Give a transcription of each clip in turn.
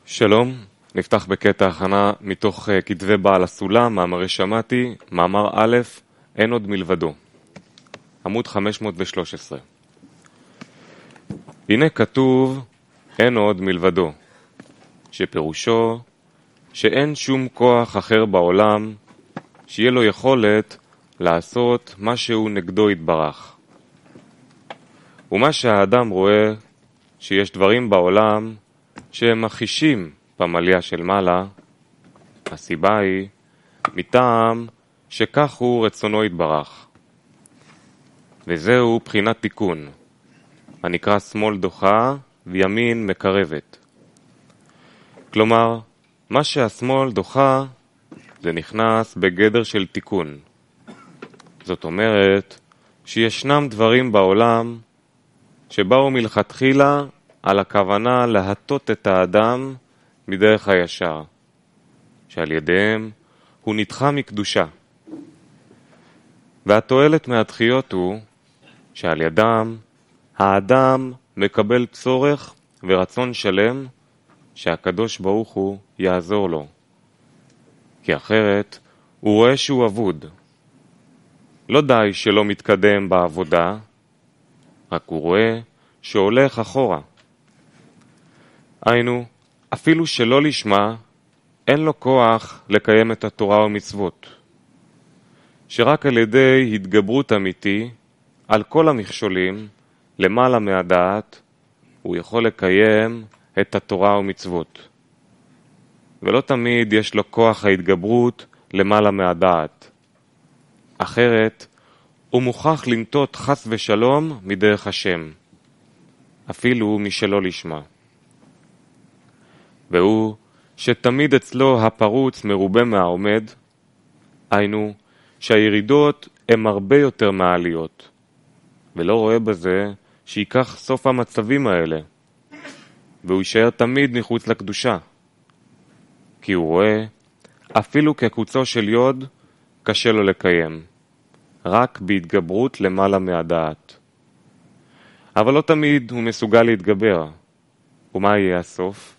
שלום, נפתח בקטע הכנה מתוך כתבי בעל הסולם, מאמרי שמעתי, מאמר א', אין עוד מלבדו, עמוד 513. הנה כתוב אין עוד מלבדו, שפירושו שאין שום כוח אחר בעולם שיהיה לו יכולת לעשות משהו נגדו יתברך. ומה שהאדם רואה שיש דברים בעולם שהם מחישים פמליה של מעלה, הסיבה היא מטעם שכך הוא רצונו יתברך. וזהו בחינת תיקון, הנקרא שמאל דוחה וימין מקרבת. כלומר, מה שהשמאל דוחה זה נכנס בגדר של תיקון. זאת אומרת שישנם דברים בעולם שבאו מלכתחילה על הכוונה להטות את האדם מדרך הישר, שעל ידיהם הוא נדחה מקדושה. והתועלת מהדחיות הוא שעל ידם האדם מקבל צורך ורצון שלם שהקדוש ברוך הוא יעזור לו. כי אחרת הוא רואה שהוא אבוד. לא די שלא מתקדם בעבודה, רק הוא רואה שהולך אחורה. היינו, אפילו שלא לשמה, אין לו כוח לקיים את התורה ומצוות. שרק על ידי התגברות אמיתי על כל המכשולים, למעלה מהדעת, הוא יכול לקיים את התורה ומצוות. ולא תמיד יש לו כוח ההתגברות למעלה מהדעת. אחרת, הוא מוכרח לנטות חס ושלום מדרך השם, אפילו משלא לשמה. והוא שתמיד אצלו הפרוץ מרובה מהעומד, היינו שהירידות הן הרבה יותר מהעליות, ולא רואה בזה שיקח סוף המצבים האלה, והוא יישאר תמיד מחוץ לקדושה, כי הוא רואה אפילו כקוצו של יוד קשה לו לקיים, רק בהתגברות למעלה מהדעת. אבל לא תמיד הוא מסוגל להתגבר. ומה יהיה הסוף?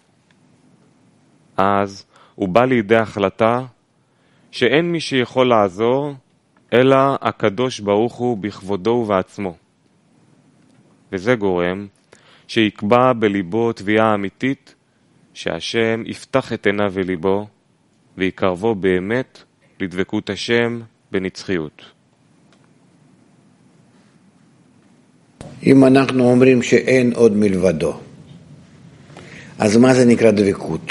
אז הוא בא לידי החלטה שאין מי שיכול לעזור אלא הקדוש ברוך הוא בכבודו ובעצמו. וזה גורם שיקבע בליבו תביעה אמיתית שהשם יפתח את עיניו וליבו ויקרבו באמת לדבקות השם בנצחיות. אם אנחנו אומרים שאין עוד מלבדו, אז מה זה נקרא דבקות?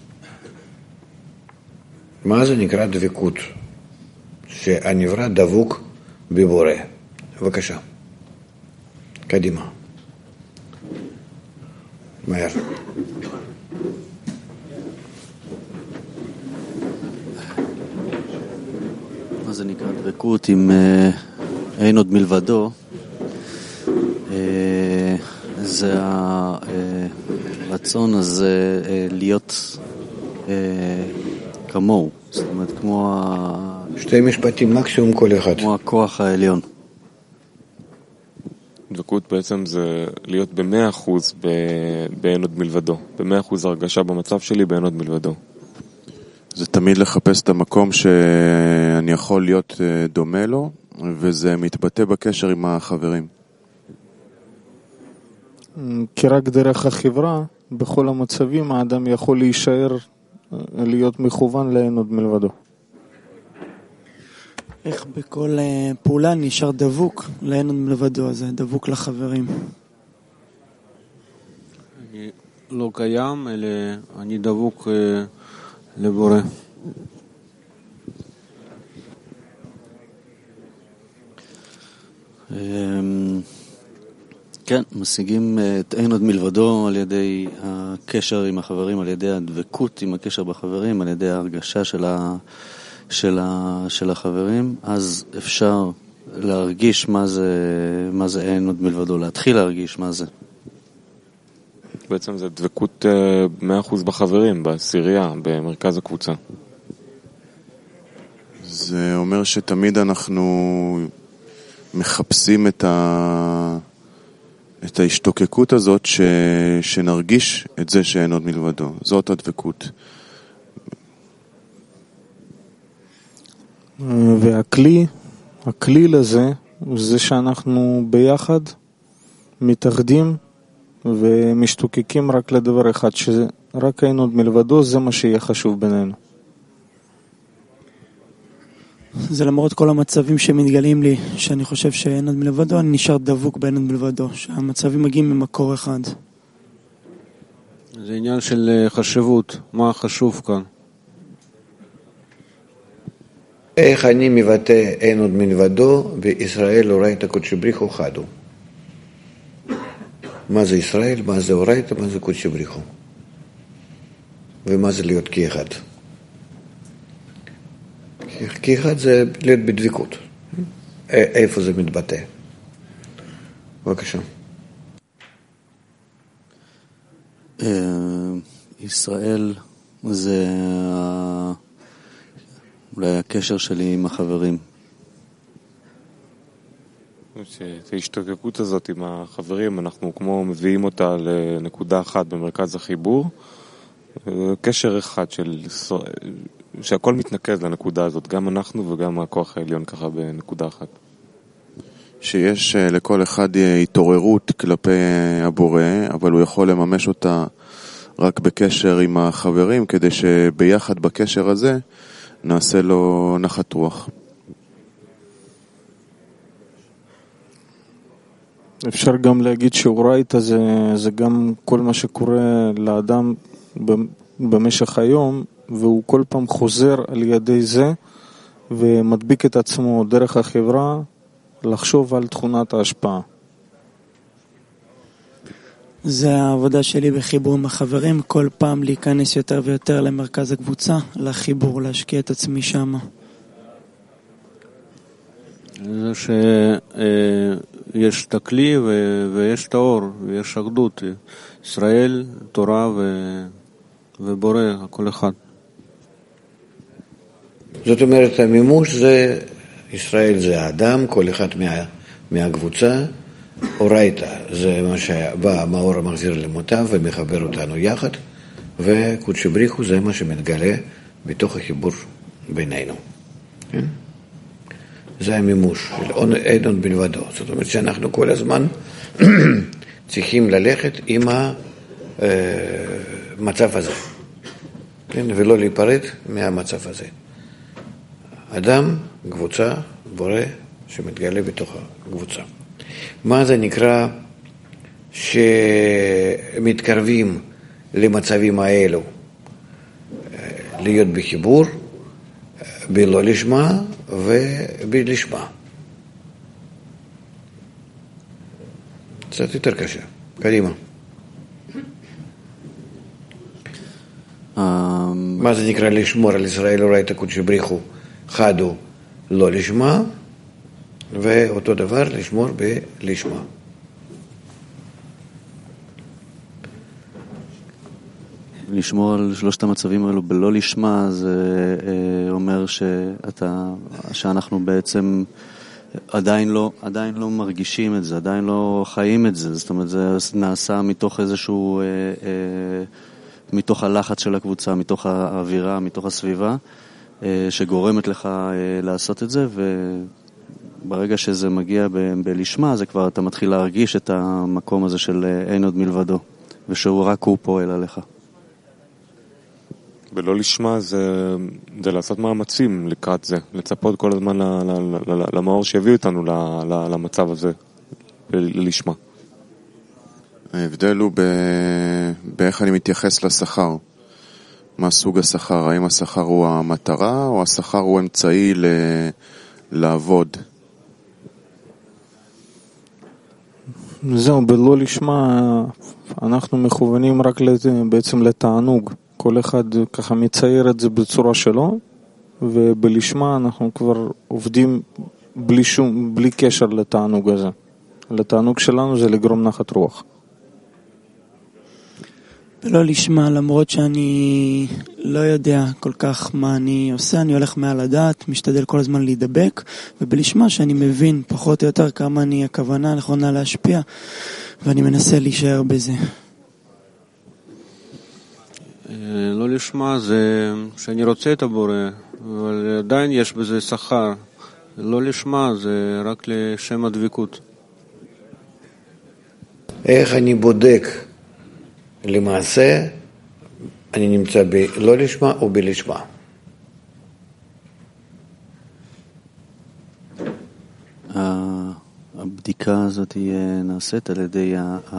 מה זה נקרא דבקות? שהנברא דבוק בבורא. בבקשה. קדימה. מהר. מה זה נקרא דבקות אם אין עוד מלבדו? זה הרצון הזה להיות כמוהו, זאת אומרת כמו שתי משפטים מקסימום כל אחד. כמו הכוח העליון. דבקות בעצם זה להיות ב100% באין עוד מלבדו, ב100% הרגשה במצב שלי באין עוד מלבדו. זה תמיד לחפש את המקום שאני יכול להיות דומה לו, וזה מתבטא בקשר עם החברים. כי רק דרך החברה, בכל המצבים האדם יכול להישאר, להיות מכוון לאין עוד מלבדו. איך בכל פעולה נשאר דבוק לאין עוד מלבדו, אז דבוק לחברים. אני לא קיים, אלא אני דבוק לבורא. כן, משיגים את אין עוד מלבדו על ידי הקשר עם החברים, על ידי הדבקות עם הקשר בחברים, על ידי ההרגשה של החברים, אז אפשר להרגיש מה זה אין עוד מלבדו, להתחיל להרגיש מה זה. בעצם זה דבקות 100% בחברים, בעשירייה, במרכז הקבוצה. זה אומר שתמיד אנחנו מחפשים את ההשתוקקות הזאת שנרגיש את זה שאין עוד מלבדו. זאת הדבקות. והכלי לזה, זה שאנחנו ביחד מתאחדים ומשתוקקים רק לדבר אחד, שרק אין עוד מלבדו, זה מה שיהיה חשוב בינינו. זה למרות כל המצבים שמתגלים לי, שאני חושב שאין עוד מלבדו, אני נשאר דבוק באין עוד מלבדו, שהמצבים מגיעים ממקור אחד. זה עניין של חשיבות, מה חשוב כאן? איך אני מבטא אין עוד מלבדו, בישראל אורייתא קודשא בריחו חד הוא. מה זה ישראל, מה זה אורייתא, מה זה קודשא בריחו. ומה זה להיות כאחד. כאחד זה להיות בדבקות. איפה זה מתבטא? בבקשה. ישראל זה אולי הקשר שלי עם החברים. ההשתוקקות הזאת עם החברים, אנחנו כמו מביאים אותה לנקודה אחת במרכז החיבור, קשר אחד שהכל מתנקז לנקודה הזאת, גם אנחנו וגם הכוח העליון ככה בנקודה אחת. שיש לכל אחד התעוררות כלפי הבורא, אבל הוא יכול לממש אותה רק בקשר עם החברים, כדי שביחד בקשר הזה נעשה לו נחת רוח. אפשר גם להגיד שאורייתא זה גם כל מה שקורה לאדם במשך היום, והוא כל פעם חוזר על ידי זה ומדביק את עצמו דרך החברה לחשוב על תכונת ההשפעה. זה העבודה שלי בחיבור עם החברים, כל פעם להיכנס יותר ויותר למרכז הקבוצה, לחיבור, להשקיע את עצמי שם. זה שיש את הכלי ויש את האור, ויש אחדות. ישראל, תורה ובורא, כל אחד. זאת אומרת, המימוש זה, ישראל זה האדם, כל אחד מהקבוצה, אורייתא זה מה שבא מאור המחזיר למוטב ומחבר אותנו יחד, וקודשא בריחו זה מה שמתגלה בתוך החיבור בינינו. כן? זה המימוש של אין עוד מלבדו. זאת אומרת שאנחנו כל הזמן צריכים ללכת עם המצב הזה, כן? ולא להיפרד מהמצב הזה. אדם, קבוצה, בורא שמתגלה בתוך הקבוצה. מה זה נקרא שמתקרבים למצבים האלו? להיות בחיבור, בלא לשמה ובלשמה. קצת יותר קשה. קדימה. מה זה נקרא לשמור על ישראל אורייתא קודשא בריחו חד הוא לא לשמה, ואותו דבר לשמור בלשמה. לשמור על שלושת המצבים האלו בלא לשמה, זה אומר שאנחנו בעצם עדיין לא מרגישים את זה, עדיין לא חיים את זה. זאת אומרת, זה נעשה מתוך איזשהו, מתוך הלחץ של הקבוצה, מתוך האווירה, מתוך הסביבה, שגורמת לך לעשות את זה, וברגע שזה מגיע בלשמה, זה כבר אתה מתחיל להרגיש את המקום הזה של אין עוד מלבדו, ושהוא רק הוא פועל עליך. ולא לשמה זה לעשות מאמצים לקראת זה, לצפות כל הזמן למאור שיביא אותנו למצב הזה, לשמה. ההבדל הוא באיך אני מתייחס לשכר. מה סוג השכר? האם השכר הוא המטרה או השכר הוא אמצעי לעבוד? זהו, בלא לשמה אנחנו מכוונים רק בעצם לתענוג. כל אחד ככה מצייר את זה בצורה שלו, ובלשמה אנחנו כבר עובדים בלי קשר לתענוג הזה. לתענוג שלנו זה לגרום נחת רוח. ולא לשמה, למרות שאני לא יודע כל כך מה אני עושה, אני הולך מעל הדעת, משתדל כל הזמן להידבק, ובלשמה שאני מבין פחות או יותר כמה הכוונה נכונה להשפיע, ואני מנסה להישאר בזה. לא לשמה זה שאני רוצה את הבורא, אבל עדיין יש בזה שכר. לא לשמה זה רק לשם הדבקות. איך אני בודק למעשה אני נמצא בלא לשמה או בלשמה? הבדיקה הזאת נעשית על ידי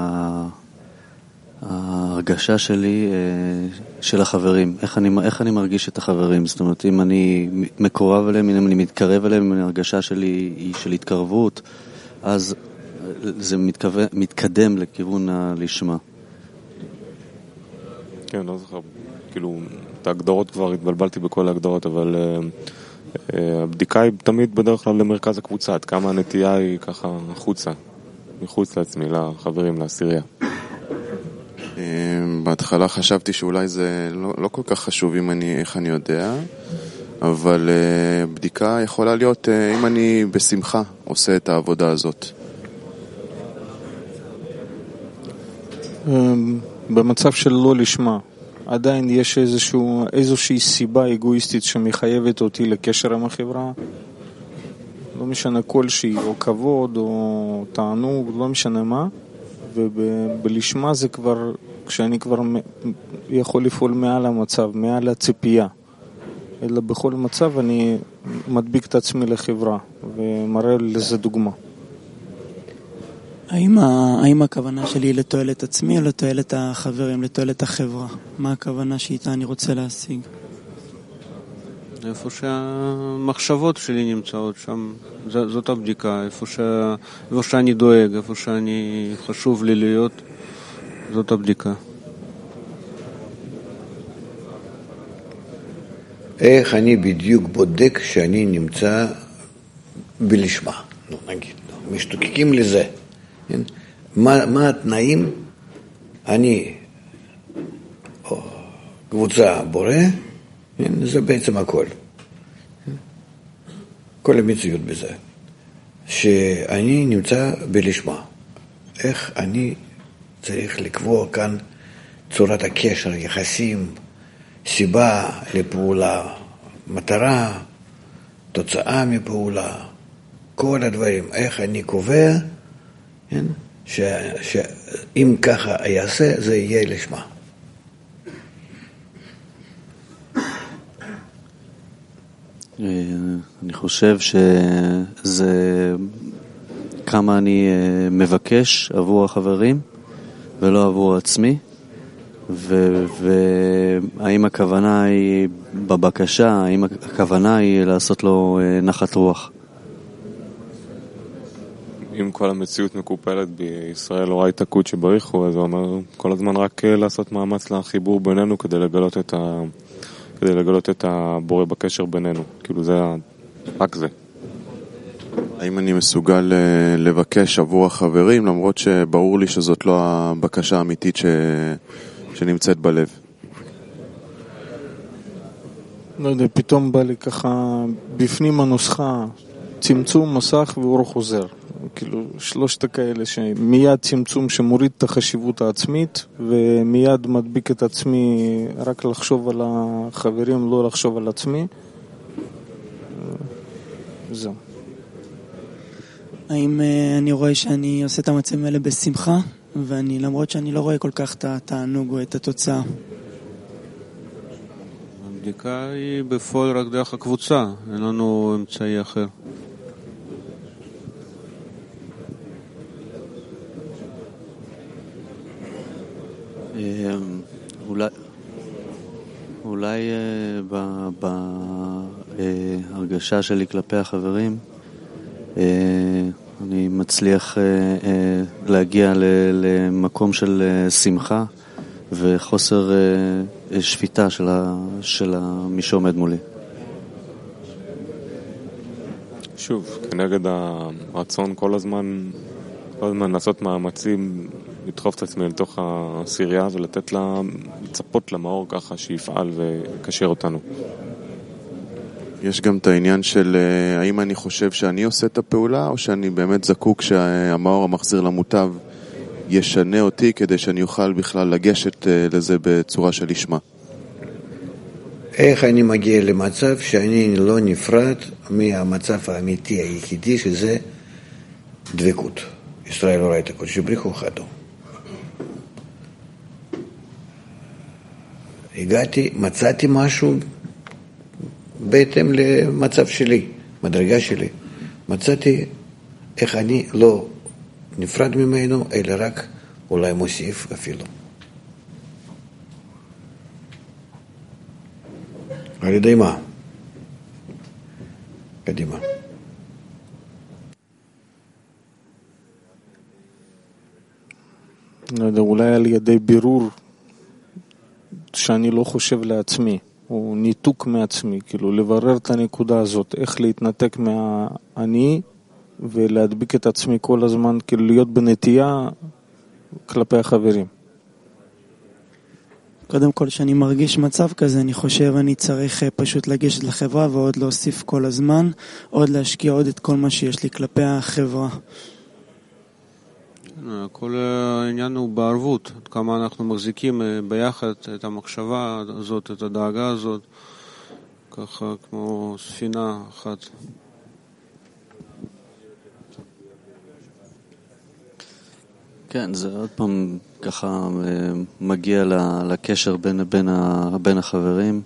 ההרגשה שלי של החברים, איך אני מרגיש את החברים, זאת אומרת אם אני מקורב אליהם, אם אני מתקרב אליהם, אם ההרגשה שלי היא של התקרבות, אז זה מתקדם לכיוון הלשמה. כן, לא זוכר, כאילו את ההגדרות כבר התבלבלתי בכל ההגדרות, אבל הבדיקה היא תמיד בדרך כלל למרכז הקבוצה, עד כמה הנטייה היא ככה החוצה, מחוץ לעצמי, לחברים, לעשירייה. בהתחלה חשבתי שאולי זה לא כל כך חשוב איך אני יודע, אבל בדיקה יכולה להיות אם אני בשמחה עושה את העבודה הזאת. במצב של לא לשמה, עדיין יש איזושהי סיבה אגואיסטית שמחייבת אותי לקשר עם החברה, לא משנה כלשהי, או כבוד, או תענוג, לא משנה מה, ובלשמה זה כבר, כשאני כבר יכול לפעול מעל המצב, מעל הציפייה, אלא בכל מצב אני מדביק את עצמי לחברה, ומראה לזה דוגמה. האם הכוונה שלי היא לתועלת עצמי או לתועלת החברים, לתועלת החברה? מה הכוונה שאיתה אני רוצה להשיג? איפה שהמחשבות שלי נמצאות שם, זאת הבדיקה, איפה שאני דואג, איפה שאני חשוב לי להיות, זאת הבדיקה. איך אני בדיוק בודק שאני נמצא בלשמה? נגיד, משתוקקים לזה. מה התנאים? אני קבוצה בורא, זה בעצם הכל. כל המציאות בזה. שאני נמצא בלשמה. איך אני צריך לקבוע כאן צורת הקשר, יחסים, סיבה לפעולה, מטרה, תוצאה מפעולה, כל הדברים. איך אני קובע, שאם ככה יעשה, זה יהיה לשמה. אני חושב שזה כמה אני מבקש עבור החברים ולא עבור עצמי, והאם הכוונה היא בבקשה, האם הכוונה היא לעשות לו נחת רוח. אם כל המציאות מקופלת בישראל לא ראית קודש בריחו, אז הוא אומר כל הזמן רק לעשות מאמץ לחיבור בינינו כדי לגלות את הבורא בקשר בינינו. כאילו זה רק זה. האם אני מסוגל לבקש עבור החברים, למרות שברור לי שזאת לא הבקשה האמיתית שנמצאת בלב? לא יודע, פתאום בא לי ככה בפנים הנוסחה, צמצום, מסך ואור חוזר. כאילו שלושת כאלה שמיד צמצום שמוריד את החשיבות העצמית ומיד מדביק את עצמי רק לחשוב על החברים, לא לחשוב על עצמי. זהו. האם אני רואה שאני עושה את המצבים האלה בשמחה, ואני למרות שאני לא רואה כל כך את התענוג או את התוצאה? הבדיקה היא בפועל רק דרך הקבוצה, אין לנו אמצעי אחר. אולי בהרגשה שלי כלפי החברים אני מצליח להגיע למקום של שמחה וחוסר שפיטה של מי שעומד מולי. שוב, כנגד הרצון כל הזמן לעשות מאמצים לדחוף את עצמי לתוך הסירייה ולתת לה, לצפות למאור ככה שיפעל ויקשר אותנו. יש גם את העניין של האם אני חושב שאני עושה את הפעולה או שאני באמת זקוק שהמאור המחזיר למוטב ישנה אותי כדי שאני אוכל בכלל לגשת לזה בצורה של לשמה. איך אני מגיע למצב שאני לא נפרד מהמצב האמיתי היחידי שזה דבקות. ישראל אורייתא קודשא בריך הוא חדו. הגעתי, מצאתי משהו בהתאם למצב שלי, מדרגה שלי. מצאתי איך אני לא נפרד ממנו, אלא רק אולי מוסיף אפילו. על ידי מה? קדימה. לא יודע, אולי על ידי בירור שאני לא חושב לעצמי, או ניתוק מעצמי, כאילו לברר את הנקודה הזאת, איך להתנתק מהאני ולהדביק את עצמי כל הזמן, כאילו להיות בנטייה כלפי החברים. קודם כל, שאני מרגיש מצב כזה, אני חושב אני צריך פשוט לגשת לחברה ועוד להוסיף כל הזמן, עוד להשקיע עוד את כל מה שיש לי כלפי החברה. כל העניין הוא בערבות, עד כמה אנחנו מחזיקים ביחד את המחשבה הזאת, את הדאגה הזאת, ככה כמו ספינה אחת. כן, זה עוד פעם ככה מגיע לקשר בין החברים.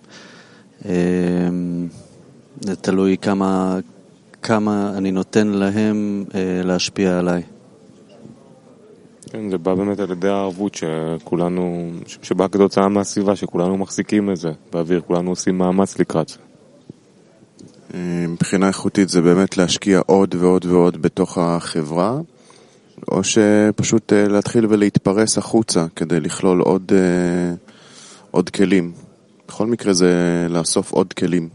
זה תלוי כמה אני נותן להם להשפיע עליי. כן, זה בא באמת על ידי הערבות שכולנו, שבאה כתוצאה מהסביבה, שכולנו מחזיקים את זה באוויר, כולנו עושים מאמץ לקראת זה. מבחינה איכותית זה באמת להשקיע עוד ועוד ועוד בתוך החברה, או שפשוט להתחיל ולהתפרס החוצה כדי לכלול עוד כלים. בכל מקרה זה לאסוף עוד כלים.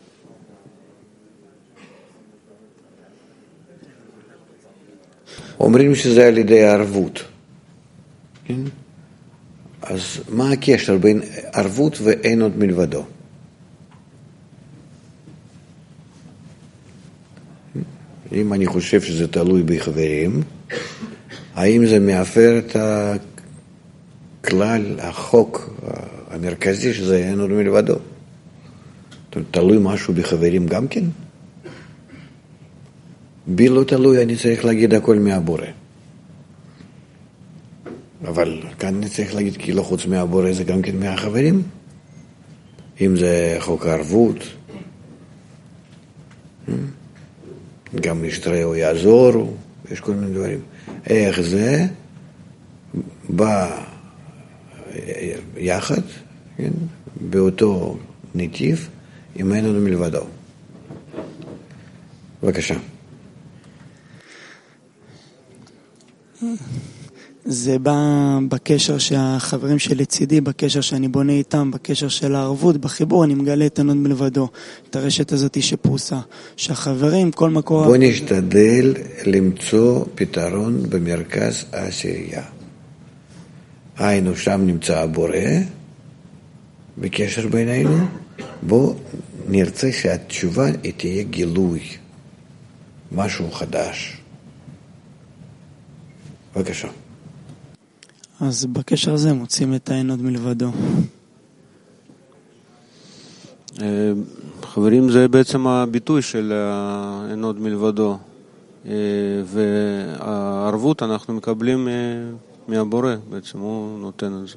אומרים שזה על ידי הערבות. כן? אז מה הקשר בין ערבות ואין עוד מלבדו? אם אני חושב שזה תלוי בחברים, האם זה מאפר את הכלל, החוק המרכזי שזה אין עוד מלבדו? תלוי משהו בחברים גם כן? בי לא תלוי, אני צריך להגיד הכל מהבורא. אבל כאן אני צריך להגיד כי לא חוץ מהבורא זה גם כן מהחברים. אם זה חוק הערבות, גם משתראה או יעזור, יש כל מיני דברים. איך זה בא יחד, כן? באותו נתיב, אם אין לנו מלבדו. בבקשה. זה בא בקשר שהחברים שלי צידי, בקשר שאני בונה איתם, בקשר של הערבות, בחיבור אני מגלה את אין עוד מלבדו, את הרשת הזאת שפרוסה, שהחברים, כל מקור... בוא נשתדל למצוא פתרון במרכז העשייה. היינו, שם נמצא הבורא, בקשר בינינו, בוא נרצה שהתשובה תהיה גילוי, משהו חדש. בבקשה. אז בקשר הזה מוצאים את האין עוד מלבדו. חברים, זה בעצם הביטוי של אין עוד מלבדו. והערבות אנחנו מקבלים מהבורא, בעצם הוא נותן את זה.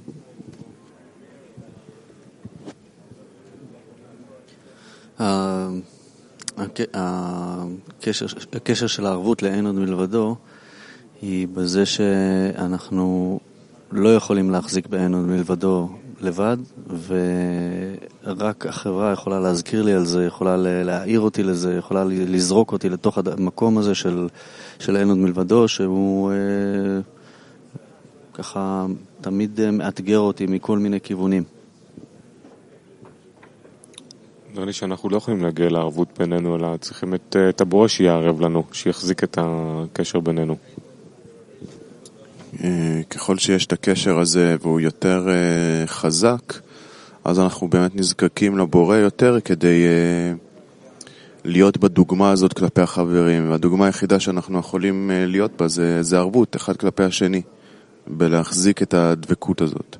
הקשר של הערבות לאין עוד מלבדו היא בזה שאנחנו לא יכולים להחזיק באין עוד מלבדו לבד, ורק החברה יכולה להזכיר לי על זה, יכולה להעיר אותי לזה, יכולה לזרוק אותי לתוך המקום הזה של אין עוד מלבדו, שהוא ככה תמיד מאתגר אותי מכל מיני כיוונים. נראה לי שאנחנו לא יכולים להגיע לערבות בינינו, אלא צריכים את הבורא שיערב לנו, שיחזיק את הקשר בינינו. ככל שיש את הקשר הזה והוא יותר חזק, אז אנחנו באמת נזקקים לבורא יותר כדי להיות בדוגמה הזאת כלפי החברים. והדוגמה היחידה שאנחנו יכולים להיות בה זה ערבות, אחד כלפי השני. בלהחזיק את הדבקות הזאת.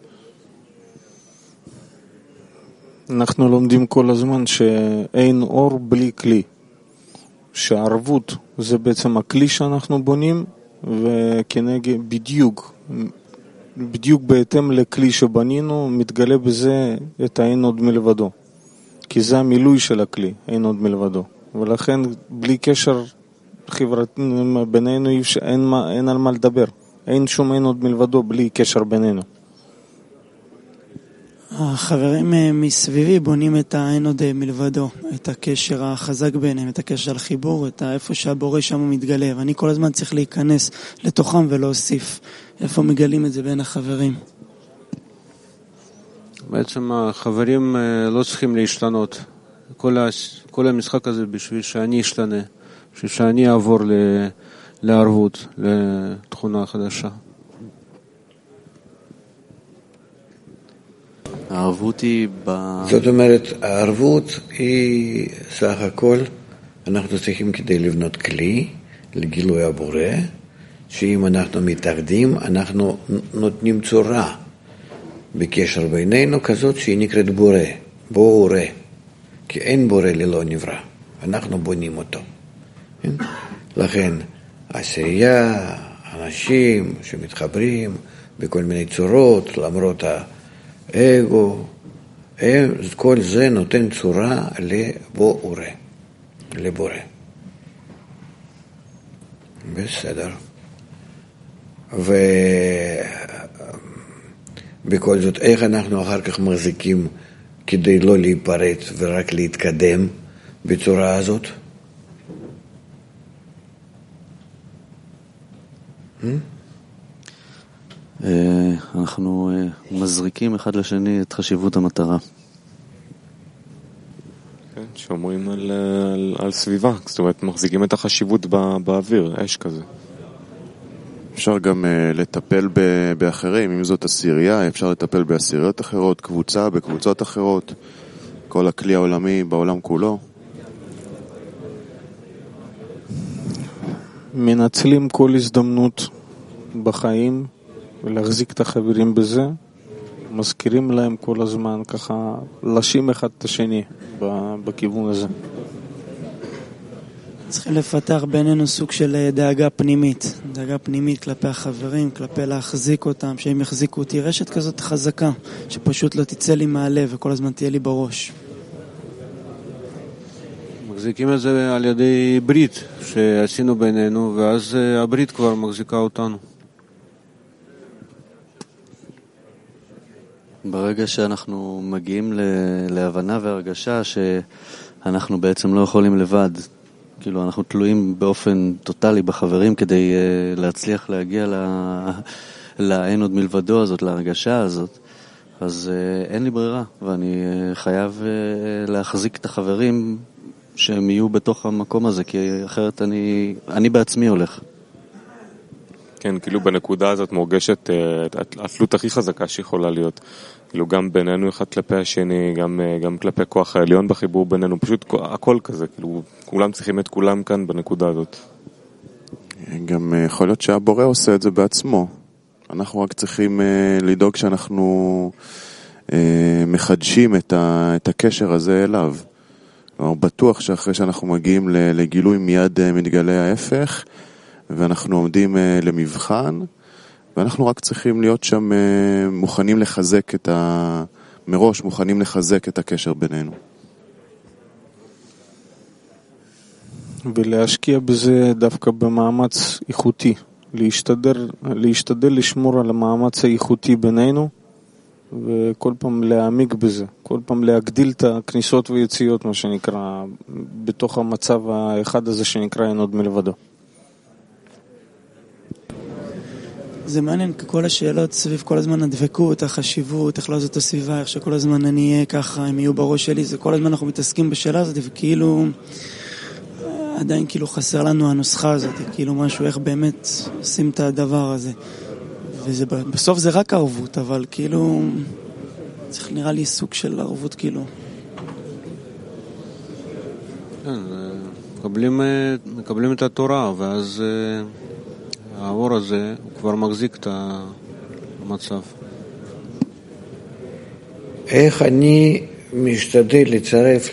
אנחנו לומדים כל הזמן שאין אור בלי כלי. שהערבות זה בעצם הכלי שאנחנו בונים, וכנגד בדיוק בהתאם לכלי שבנינו, מתגלה בזה את האין עוד מלבדו. כי זה המילוי של הכלי, אין עוד מלבדו. ולכן בלי קשר חברתי בינינו אין על מה לדבר. אין שום אין עוד מלבדו בלי קשר בינינו. החברים מסביבי בונים את האין עוד מלבדו, את הקשר החזק ביניהם, את הקשר של החיבור, את איפה שהבורא שם מתגלה, ואני כל הזמן צריך להיכנס לתוכם ולהוסיף. איפה מגלים את זה בין החברים? בעצם החברים לא צריכים להשתנות. כל המשחק הזה בשביל שאני אשתנה, בשביל שאני אעבור לערבות, לתכונה חדשה. הערבות היא זאת אומרת, הערבות היא סך הכל, אנחנו צריכים כדי לבנות כלי לגילוי הבורא, שאם אנחנו מתאחדים, אנחנו נותנים צורה בקשר בינינו כזאת שהיא נקראת בורא, כי אין בורא ללא נברא, אנחנו בונים אותו. לכן, עשייה, אנשים שמתחברים בכל מיני צורות, למרות האגו, כל זה נותן צורה לבורא. בסדר. ובכל זאת, איך אנחנו אחר כך מחזיקים כדי לא להיפרט ורק להתקדם בצורה הזאת? אנחנו מזריקים אחד לשני את חשיבות המטרה. כן, שומרים על סביבה, זאת אומרת, מחזיקים את החשיבות באוויר, אש כזה. אפשר גם לטפל באחרים, אם זאת עשירייה, אפשר לטפל בעשיריות אחרות, קבוצה בקבוצות אחרות, כל הכלי העולמי בעולם כולו. מנצלים כל הזדמנות בחיים ולהחזיק את החברים בזה, מזכירים להם כל הזמן, ככה לשים אחד את השני בכיוון הזה. צריכים לפתח בינינו סוג של דאגה פנימית כלפי החברים, כלפי להחזיק אותם, שהם יחזיקו אותי, רשת כזאת חזקה, שפשוט לא תצא לי מהלב וכל הזמן תהיה לי בראש. מחזיקים את זה על ידי ברית שעשינו בינינו, ואז הברית כבר מחזיקה אותנו. ברגע שאנחנו מגיעים להבנה והרגשה שאנחנו בעצם לא יכולים לבד, כאילו אנחנו תלויים באופן טוטלי בחברים כדי להצליח להגיע לאין עוד מלבדו הזאת, להרגשה הזאת, אז אין לי ברירה, ואני חייב להחזיק את החברים שהם יהיו בתוך המקום הזה, כי אחרת אני בעצמי הולך. כן, כאילו בנקודה הזאת מורגשת התלות הכי חזקה שיכולה להיות. כאילו גם בינינו אחד כלפי השני, גם כלפי כוח העליון בחיבור בינינו, פשוט הכל כזה, כאילו כולם צריכים את כולם כאן בנקודה הזאת. גם יכול להיות שהבורא עושה את זה בעצמו. אנחנו רק צריכים לדאוג שאנחנו מחדשים את הקשר הזה אליו. בטוח שאחרי שאנחנו מגיעים לגילוי מיד מתגלה ההפך, ואנחנו עומדים למבחן, ואנחנו רק צריכים להיות שם מוכנים לחזק מראש מוכנים לחזק את הקשר בינינו. ולהשקיע בזה דווקא במאמץ איכותי, להשתדל לשמור על המאמץ האיכותי בינינו, וכל פעם להעמיק בזה, כל פעם להגדיל את הכניסות ויציאות, מה שנקרא, בתוך המצב האחד הזה שנקרא אין עוד מלבדו. זה מעניין, כי כל השאלות סביב כל הזמן הדבקות, החשיבות, איך לעשות את הסביבה, איך שכל הזמן אני אהיה ככה, הם יהיו בראש שלי, זה כל הזמן אנחנו מתעסקים בשאלה הזאת, וכאילו עדיין כאילו חסר לנו הנוסחה הזאת, כאילו משהו, איך באמת עושים את הדבר הזה. ובסוף זה רק ערבות, אבל כאילו צריך נראה לי סוג של ערבות כאילו. כן, מקבלים את התורה, ואז האור הזה הוא כבר מחזיק המצב. איך אני משתדל לצרף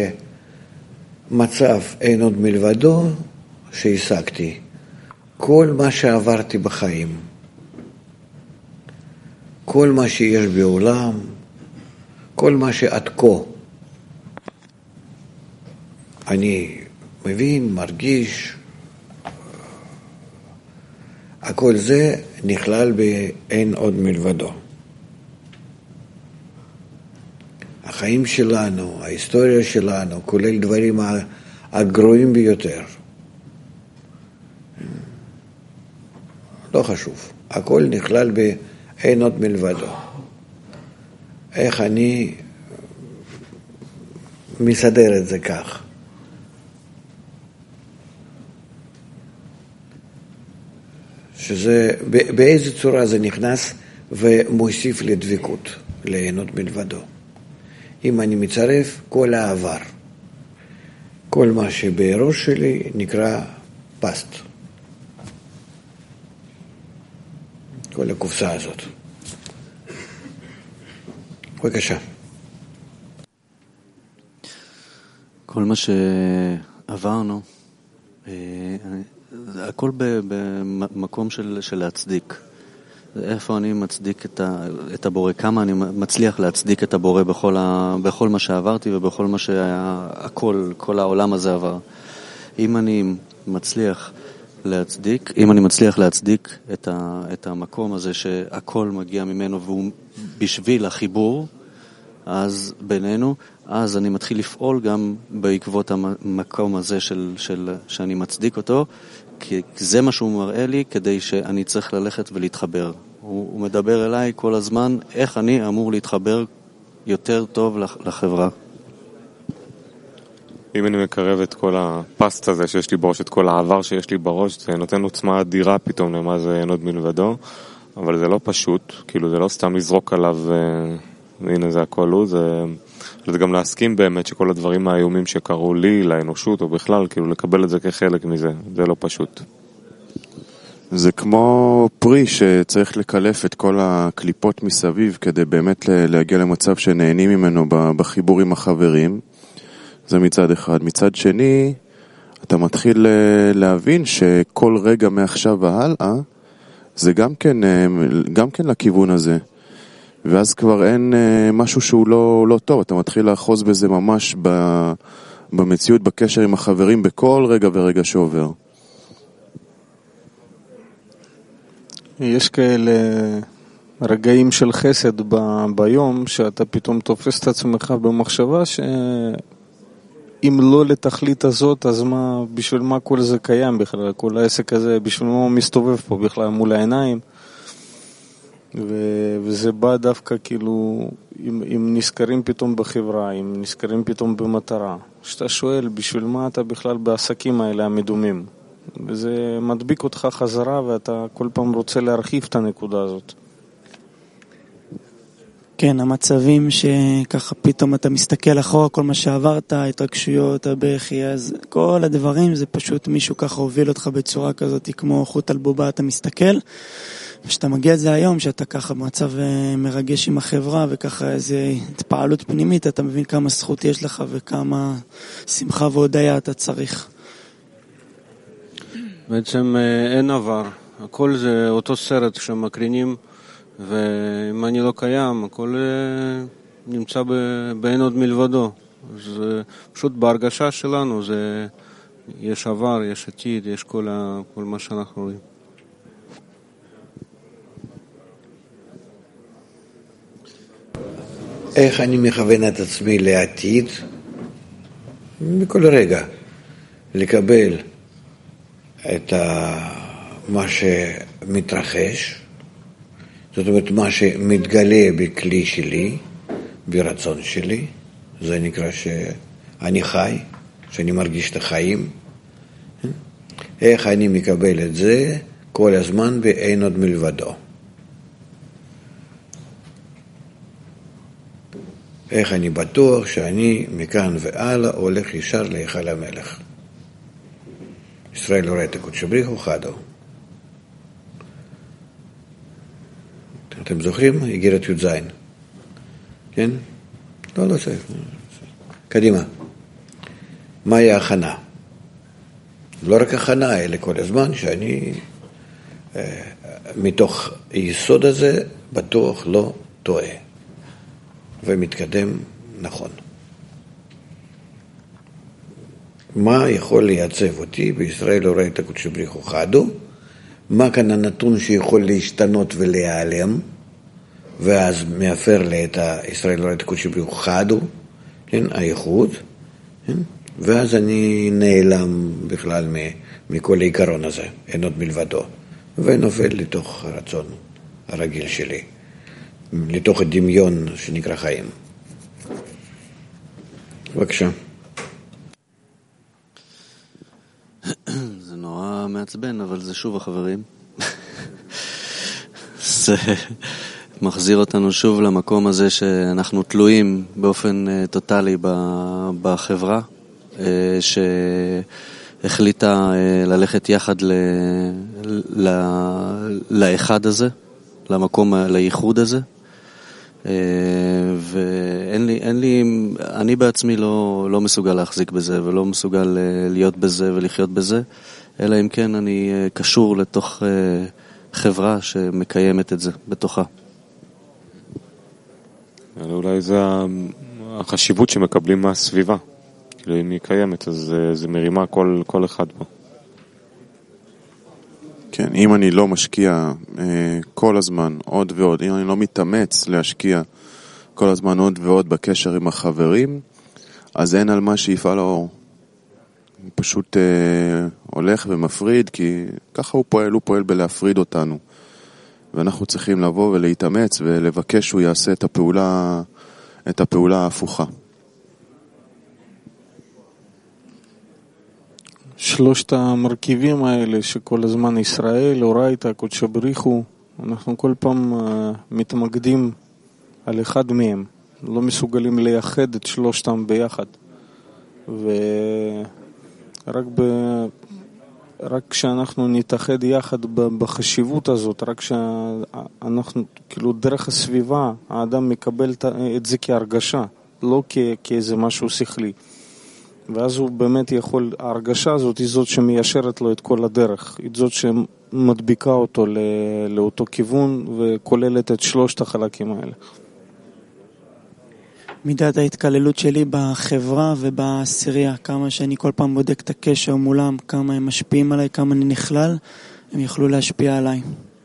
למצב אין עוד מלבדו שהשגתי? כל מה שעברתי בחיים, כל מה שיש בעולם, כל מה שעד כה אני מבין, מרגיש, הכל זה נכלל באין עוד מלבדו. החיים שלנו, ההיסטוריה שלנו, כולל דברים הגרועים ביותר. לא חשוב, הכל נכלל באין עוד מלבדו. איך אני מסדר את זה כך? שזה, באיזה צורה זה נכנס ומוסיף לדבקות, לאין עוד מלבדו. אם אני מצרף כל העבר, כל מה שבראש שלי נקרא פסט. כל הקופסה הזאת. בבקשה. כל מה שעברנו, הכל במקום של להצדיק. איפה אני מצדיק את הבורא, כמה אני מצליח להצדיק את הבורא בכל מה שעברתי ובכל מה שהיה, כל העולם הזה עבר. אם אני מצליח להצדיק את המקום הזה שהכל מגיע ממנו והוא בשביל החיבור, אז בינינו, אז אני מתחיל לפעול גם בעקבות המקום הזה שאני מצדיק אותו, כי זה מה שהוא מראה לי כדי שאני צריך ללכת ולהתחבר. הוא מדבר אליי כל הזמן איך אני אמור להתחבר יותר טוב לחברה. אם אני מקרב את כל הפסט הזה שיש לי בראש, את כל העבר שיש לי בראש, זה נותן עוצמה אדירה פתאום למה זה אין עוד מלבדו, אבל זה לא פשוט, כאילו זה לא סתם לזרוק עליו, הנה זה הכל הוא, זה גם להסכים באמת שכל הדברים האיומים שקרו לי, לאנושות או בכלל, כאילו לקבל את זה כחלק מזה, זה לא פשוט. זה כמו פרי שצריך לקלף את כל הקליפות מסביב כדי באמת להגיע למצב שנהנים ממנו בחיבור עם החברים. זה מצד אחד. מצד שני, אתה מתחיל להבין שכל רגע מעכשיו והלאה, זה גם כן לכיוון הזה. ואז כבר אין משהו שהוא לא טוב. אתה מתחיל לאחוז בזה ממש במציאות, בקשר עם החברים, בכל רגע ורגע שעובר. יש כאלה רגעים של חסד ביום, שאתה פתאום תופס את עצמך במחשבה שאם לא לתכלית הזאת, אז בשביל מה כל זה קיים בכלל? כל העסק הזה, בשביל מה הוא מסתובב פה בכלל מול העיניים? וזה בא דווקא כאילו, אם נזכרים פתאום בחברה, אם נזכרים פתאום במטרה, שאתה שואל בשביל מה אתה בכלל בעסקים האלה המדומים? וזה מדביק אותך חזרה, ואתה כל פעם רוצה להרחיב את הנקודה הזאת. כן, המצבים שככה פתאום אתה מסתכל אחורה, כל מה שעברת, ההתרגשויות, הבכי, אז כל הדברים זה פשוט מישהו ככה הוביל אותך בצורה כזאת, כמו חוט על בובה אתה מסתכל, ושאתה מגיע את זה היום, שאתה ככה במצב מרגש עם החברה, וככה איזו התפעלות פנימית, אתה מבין כמה זכות יש לך, וכמה שמחה והודיה אתה צריך. בעצם אין עבר, הכל זה אותו סרט שמקרינים, ואם אני לא קיים, הכל נמצא באין עוד מלבדו. זה פשוט בהרגשה שלנו, יש עבר, יש עתיד, יש כל מה שאנחנו רואים. איך אני מכוון את עצמי לעתיד? בכל רגע לקבל את מה שמתרחש, זאת אומרת מה שמתגלה בכלי שלי, ברצון שלי, זה נקרא שאני חי, שאני מרגיש את החיים. איך אני מקבל את זה כל הזמן באין עוד מלבדו. איך אני בטוח שאני מכאן והלאה הולך ישר להיכל המלך. ישראל רואה את הקודש בריך הוא חדו. אתה אתם זוכרים? איגרת י"ז. כן? לא צריך. קדימה. מהי ההכנה? לא רק הכנה, אלא כל הזמן שאני מתוך היסוד הזה בטוח לא טועה ומתקדם נכון. מה יכול לייצב אותי? בישראל לא ראית קודשי בריחו חדו. מה כאן הנתון שיכול להשתנות ולהיעלם, ואז מאפשר לי את ישראל לא ראית קודשי בריחו חדו, כן? הייחוד, כן? ואז אני נעלם בכלל מכל העיקרון הזה, אין עוד מלבדו, ונופל לתוך הרצון הרגיל שלי, לתוך הדמיון שנקרא חיים. בבקשה. זה נורא מעצבן, אבל זה שוב החברים. זה מחזיר אותנו שוב למקום הזה שאנחנו תלויים באופן טוטלי בחברה, שהחליטה ללכת יחד לאחד הזה, למקום, לייחוד הזה. אני בעצמי לא מסוגל להחזיק בזה ולא מסוגל להיות בזה ולחיות בזה, אלא אם כן אני קשור לתוך חברה שמקיימת את זה בתוכה. אולי זה החשיבות שמקבלים מהסביבה. כאילו אם היא קיימת, אז זה מרימה כל אחד פה. כן, אם אני לא משקיע כל הזמן עוד ועוד, אם אני לא מתאמץ להשקיע כל הזמן עוד ועוד בקשר עם החברים, אז אין על מה שיפעל האור. הוא פשוט הולך ומפריד, כי ככה הוא פועל בלהפריד אותנו. ואנחנו צריכים לבוא ולהתאמץ ולבקש שהוא יעשה את הפעולה ההפוכה. שלושת המרכיבים האלה שכל הזמן ישראל, אורייתא, קודשא בריחו, אנחנו כל פעם מתמקדים על אחד מהם, לא מסוגלים לייחד את שלושתם ביחד. רק כשאנחנו נתאחד יחד בחשיבות הזאת, רק כשאנחנו, כאילו דרך הסביבה, האדם מקבל את זה כהרגשה, לא כאיזה משהו שכלי. ואז הוא באמת יכול, ההרגשה הזאת היא זאת שמיישרת לו את כל הדרך, היא זאת שמדביקה אותו לאותו כיוון וכוללת את שלושת החלקים האלה. מידת ההתקללות שלי בחברה ובעשירייה, כמה שאני כל פעם בודק את הקשר מולם, כמה הם משפיעים עליי, כמה אני נכלל, הם יוכלו להשפיע עליי.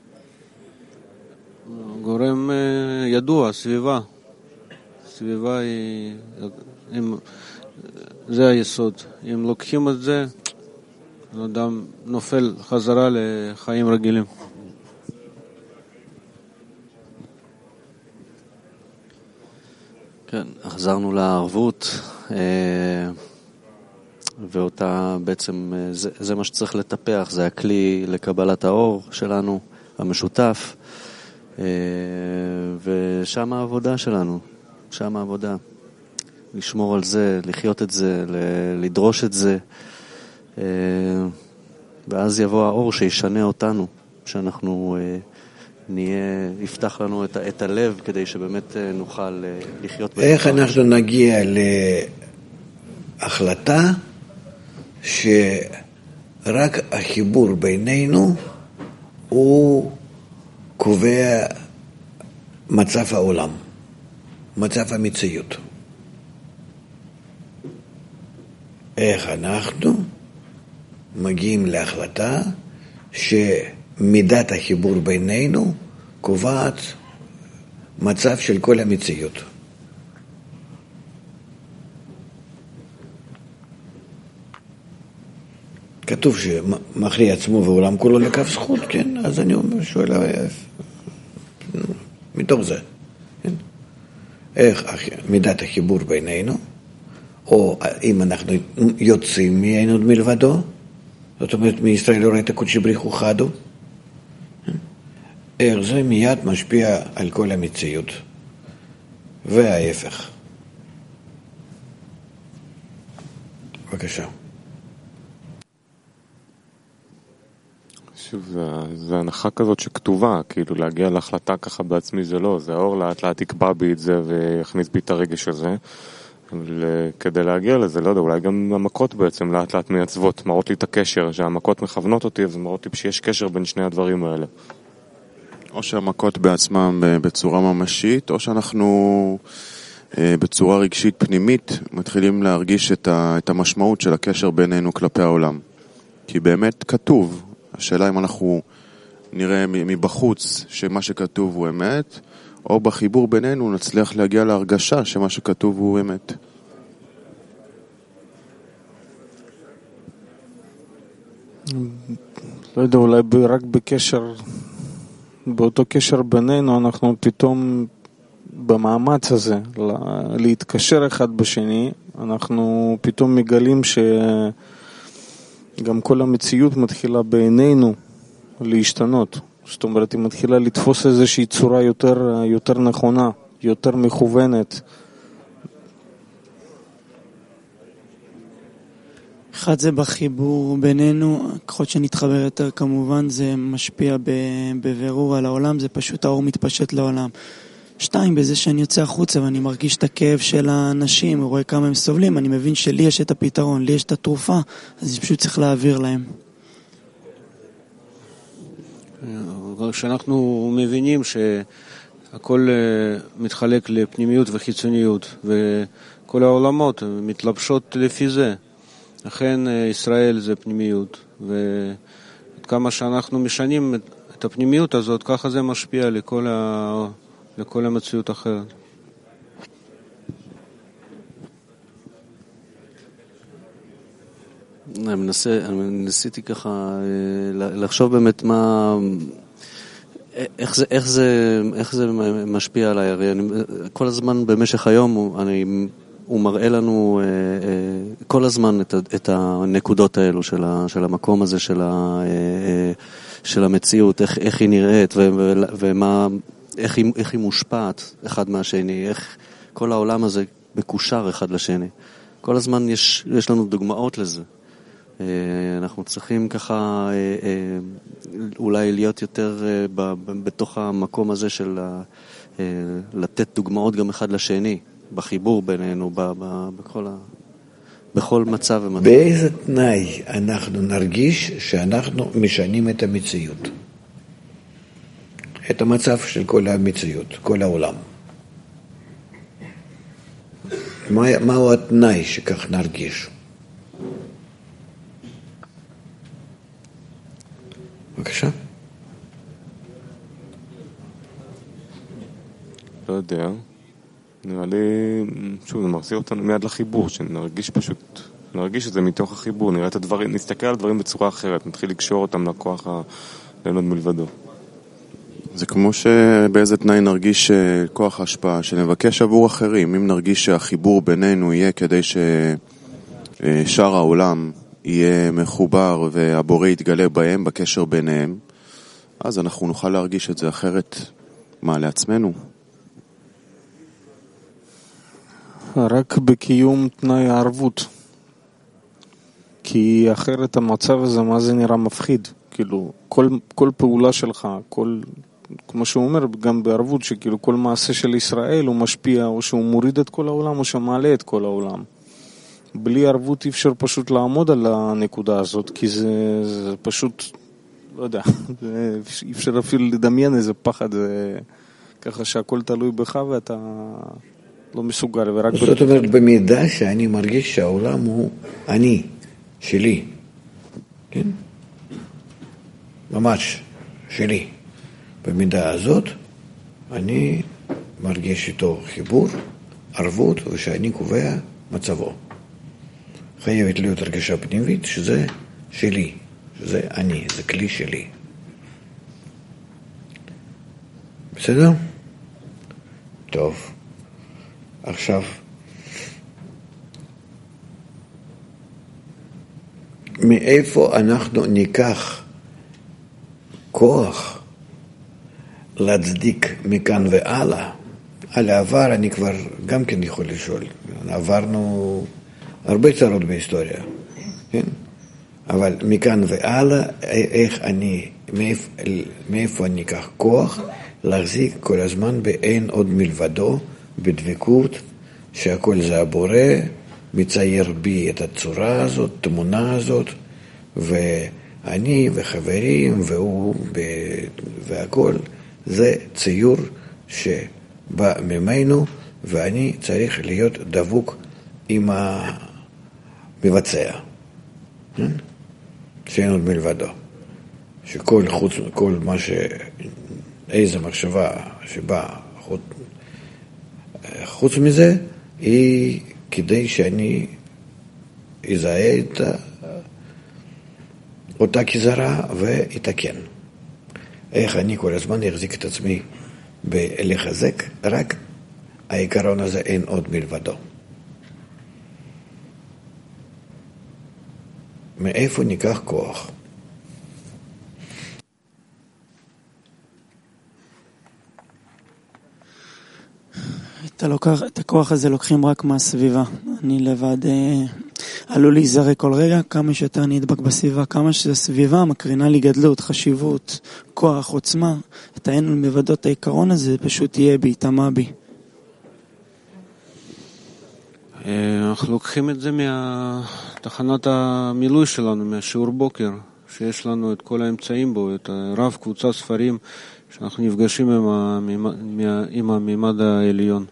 גורם ידוע, סביבה. סביבה היא... זה היסוד. אם לוקחים את זה, האדם נופל חזרה לחיים רגילים. כן, חזרנו לערבות, ואותה בעצם, זה מה שצריך לטפח, זה הכלי לקבלת האור שלנו, המשותף, ושם העבודה שלנו, שם העבודה. לשמור על זה, לחיות את זה, לדרוש את זה, ואז יבוא האור שישנה אותנו, שאנחנו יפתח לנו את הלב כדי שבאמת נוכל לחיות. איך אנחנו נגיע להחלטה שרק החיבור בינינו הוא קובע מצב העולם, מצב המציאות. איך אנחנו מגיעים להחלטה שמידת החיבור בינינו קובעת מצב של כל המציאות. כתוב שמכריע עצמו ועולם כולו לכף זכות, כן? אז אני שואל, מתוך זה, כן? איך מידת החיבור בינינו, או אם אנחנו יוצאים מאין עוד מלבדו, זאת אומרת, מישראל לא ראית קודשי בריחו חדו, איך זה מיד משפיע על כל המציאות, וההפך. בבקשה. שוב, זה הנחה כזאת שכתובה, כאילו להגיע להחלטה ככה בעצמי זה לא, זה האור לאט לאט יקבע בי את זה ויכניס בי את הרגש הזה, אבל כדי להגיע לזה, לא יודע, אולי גם המכות בעצם לאט לאט מייצבות, מראות לי את הקשר, שהמכות מכוונות אותי, אז מראות לי שיש קשר בין שני הדברים האלה. או שהמכות בעצמם בצורה ממשית, או שאנחנו בצורה רגשית פנימית מתחילים להרגיש את המשמעות של הקשר בינינו כלפי העולם. כי באמת כתוב, השאלה אם אנחנו נראה מבחוץ שמה שכתוב הוא אמת, או בחיבור בינינו נצליח להגיע להרגשה שמה שכתוב הוא אמת. לא יודע, אולי רק בקשר, באותו קשר בינינו אנחנו פתאום במאמץ הזה להתקשר אחד בשני, אנחנו פתאום מגלים שגם כל המציאות מתחילה בעינינו להשתנות. זאת אומרת, היא מתחילה לתפוס איזושהי צורה יותר נכונה, יותר מכוונת. אחד זה בחיבור בינינו, ככל שנתחבר יותר כמובן זה משפיע בבירור על העולם, זה פשוט האור מתפשט לעולם. 2, בזה שאני יוצא החוצה ואני מרגיש את הכאב של האנשים, רואה כמה הם סובלים, אני מבין שלי יש את הפתרון, לי יש את התרופה, אז פשוט צריך להעביר להם. כשאנחנו מבינים שהכל מתחלק לפנימיות וחיצוניות, וכל העולמות מתלבשות לפי זה, לכן ישראל זה פנימיות, וכמה שאנחנו משנים את הפנימיות הזאת, ככה זה משפיע לכל המציאות אחרת. ניסיתי ככה לחשוב באמת איך זה משפיע עליי. כל הזמן במשך היום הוא מראה לנו כל הזמן את הנקודות האלו של המקום הזה, של המציאות, איך היא נראית איך היא מושפעת אחד מהשני, איך כל העולם הזה מקושר אחד לשני. כל הזמן יש לנו דוגמאות לזה. אנחנו צריכים ככה אולי להיות יותר בתוך המקום הזה של לתת דוגמאות גם אחד לשני, בחיבור בינינו, בכל מצב ומצב. באיזה תנאי אנחנו נרגיש שאנחנו משנים את המציאות? את המצב של כל המציאות, כל העולם. מהו התנאי שכך נרגיש? בבקשה. לא יודע. נראה לי, שוב, זה מחזיר אותנו מיד לחיבור, שנרגיש פשוט, נרגיש את זה מתוך החיבור, נראה את הדברים, נסתכל על הדברים בצורה אחרת, נתחיל לקשור אותם לכוח הלמד מלבדו. זה כמו שבאיזה תנאי נרגיש כוח ההשפעה, שנבקש עבור אחרים. אם נרגיש שהחיבור בינינו יהיה כדי ששאר העולם יהיה מחובר והבורא יתגלה בהם, בקשר ביניהם, אז אנחנו נוכל להרגיש את זה אחרת. מה, לעצמנו? רק בקיום תנאי הערבות. כי אחרת המצב הזה, מה זה נראה מפחיד? כאילו, כל פעולה שלך, כמו שהוא אומר, גם בערבות, שכאילו כל מעשה של ישראל הוא משפיע, או שהוא מוריד את כל העולם, או שהוא מעלה את כל העולם. בלי ערבות אי אפשר פשוט לעמוד על הנקודה הזאת, כי זה פשוט, לא יודע, אי אפשר אפילו לדמיין איזה פחד, ככה שהכל תלוי בך ואתה לא מסוגל. זאת אומרת, במידה שאני מרגיש שהעולם הוא אני, שלי, כן? ממש שלי. במידה הזאת אני מרגיש איתו חיבור, ערבות, ושאני קובע מצבו. חייבת להיות הרגשה פנימית שזה שלי, שזה אני, זה כלי שלי. בסדר? טוב. עכשיו, מאיפה אנחנו ניקח כוח להצדיק מכאן והלאה? על העבר אני כבר גם כן יכול לשאול. עברנו הרבה צרות בהיסטוריה, כן? אבל מכאן והלאה, איך אני מאיפה אני אקח כוח להחזיק כל הזמן באין עוד מלבדו, בדבקות, שהכל זה הבורא, מצייר בי את הצורה הזאת, תמונה הזאת, ואני וחברים והוא והכל, זה ציור שבא ממנו, ואני צריך להיות דבוק עם המבצע, שאין עוד מלבדו. שכל מה איזה מחשבה שבאה חוץ מזה, היא כדי שאני אזהה אותה כזרה ואתקן. איך אני כל הזמן אחזיק את עצמי בלחזק, רק העיקרון הזה אין עוד מלבדו. מאיפה ניקח כוח? את הכוח הזה לוקחים רק מהסביבה. אני לבד עלול להיזרק כל רגע, כמה שיותר נדבק בסביבה, כמה שהסביבה מקרינה לי גדלות, חשיבות, כוח, עוצמה, את האין מלבדות העיקרון הזה פשוט יהיה בי, יטמע בי. אנחנו לוקחים את זה מהתחנת המילוי שלנו, מהשיעור בוקר, שיש לנו את כל האמצעים בו, את רב קבוצה ספרים, שאנחנו נפגשים עם הממד העליון.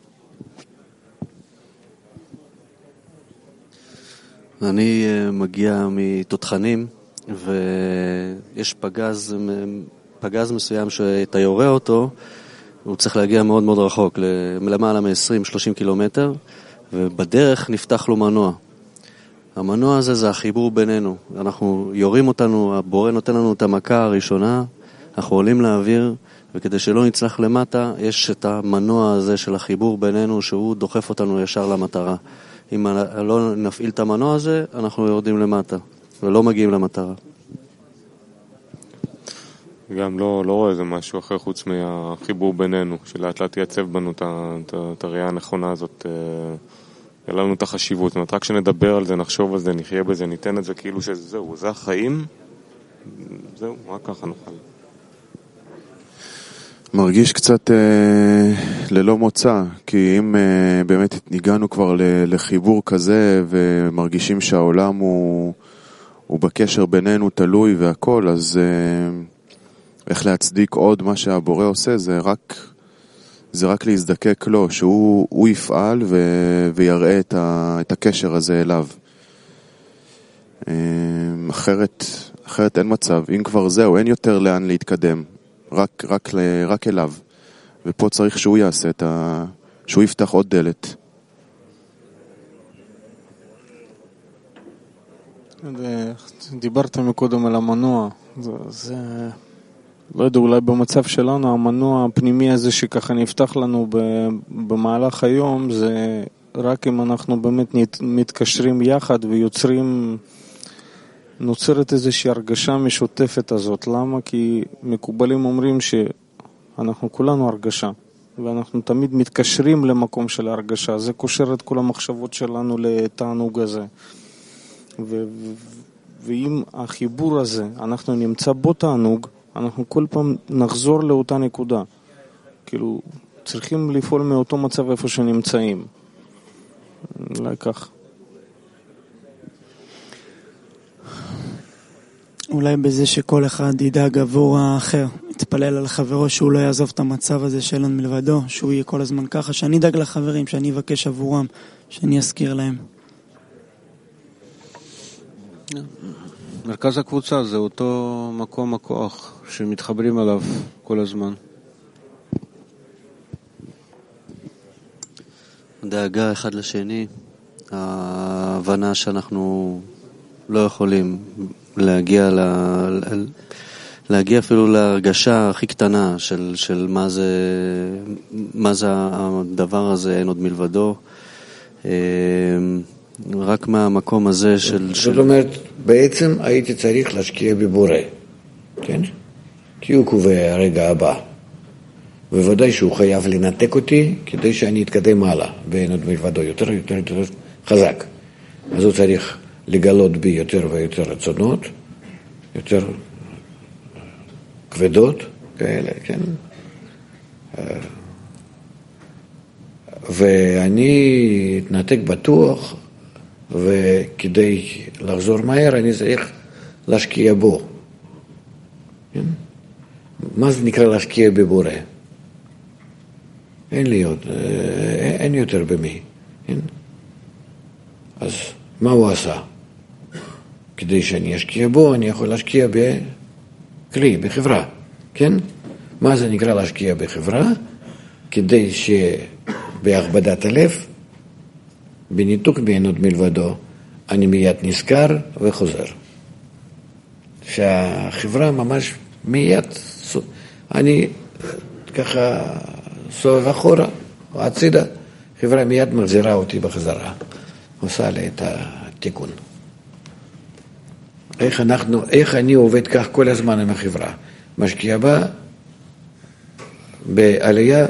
אני מגיע מתותחנים, ויש פגז מסוים שאתה יורה אותו, הוא צריך להגיע מאוד מאוד רחוק, למעלה מ-20-30 קילומטר, ובדרך נפתח לו מנוע. המנוע הזה זה החיבור בינינו. אנחנו יורים אותנו, הבורא נותן לנו את המכה הראשונה, אנחנו עולים לאוויר, וכדי שלא נצלח למטה, יש את המנוע הזה של החיבור בינינו, שהוא דוחף אותנו ישר למטרה. אם לא נפעיל את המנוע הזה, אנחנו יורדים למטה, ולא מגיעים למטרה. גם לא רואה איזה משהו אחר חוץ מהחיבור בינינו, שלאט לאט יעצב בנו את הראייה הנכונה הזאת, יהיה לנו את החשיבות. זאת אומרת, רק שנדבר על זה, נחשוב על זה, נחיה בזה, ניתן את זה כאילו שזהו, זה החיים, זהו, רק ככה נוכל. מרגיש קצת ללא מוצא, כי אם באמת הגענו כבר לחיבור כזה ומרגישים שהעולם הוא בקשר בינינו תלוי והכל, אז איך להצדיק עוד מה שהבורא עושה, זה רק להזדקק לו, שהוא יפעל ויראה את הקשר הזה אליו. אחרת אין מצב, אם כבר זהו, אין יותר לאן להתקדם. רק אליו. ופה צריך שהוא יעשה שהוא יפתח עוד דלת. דיברת מקודם על המנוע. זה לא יודע, אולי במצב שלנו, המנוע הפנימי הזה שככה נפתח לנו במהלך היום, זה רק אם אנחנו באמת מתקשרים יחד ויוצרים, נוצרת איזושהי הרגשה משותפת הזאת. למה? כי מקובלים אומרים שאנחנו כולנו הרגשה, ואנחנו תמיד מתקשרים למקום של הרגשה. זה קושר את כל המחשבות שלנו לתענוג הזה. ואם החיבור הזה, אנחנו נמצא בו תענוג, אנחנו כל פעם נחזור לאותה נקודה. כאילו, צריכים לפעול מאותו מצב איפה שנמצאים. אולי כך. אולי בזה שכל אחד ידאג עבור האחר, יתפלל על חברו שהוא לא יעזוב את המצב הזה שאין מלבדו, שהוא יהיה כל הזמן ככה, שאני אדאג לחברים, שאני אבקש עבורם, שאני אזכיר להם. מרכז הקבוצה זה אותו מקום הכוח שמתחברים עליו כל הזמן. דאגה אחד לשני, ההבנה שאנחנו לא יכולים להגיע אפילו להרגשה הכי קטנה של מה זה הדבר הזה, אין עוד מלבדו. רק מהמקום הזה זאת אומרת, בעצם הייתי צריך להשקיע בבורא, כן? כי הוא קובע הרגע הבא. בוודאי שהוא חייב לנתק אותי כדי שאני אתקדם הלאה, ואין עוד מלבדו יותר חזק. אז הוא צריך לגלות בי יותר ויותר רצונות, יותר כבדות כאלה, כן? ואני אתנתק בטוח, וכדי לחזור מהר אני צריך להשקיע בו. כן? מה זה נקרא להשקיע בבורא? אין יותר במי. כן? אז מה הוא עשה? כדי שאני אשקיע בו, אני יכול להשקיע בכלי, בחברה. כן? מה זה נקרא להשקיע בחברה? כדי שבהכבדת הלב, בניתוק מעינות מלבדו, אני מיד נזכר וחוזר. שהחברה ממש מיד, אני ככה סובב אחורה או הצידה, חברה מיד מחזירה אותי בחזרה, עושה לי את התיקון. איך אני עובד כך כל הזמן עם החברה? משקיע בה בעלייה,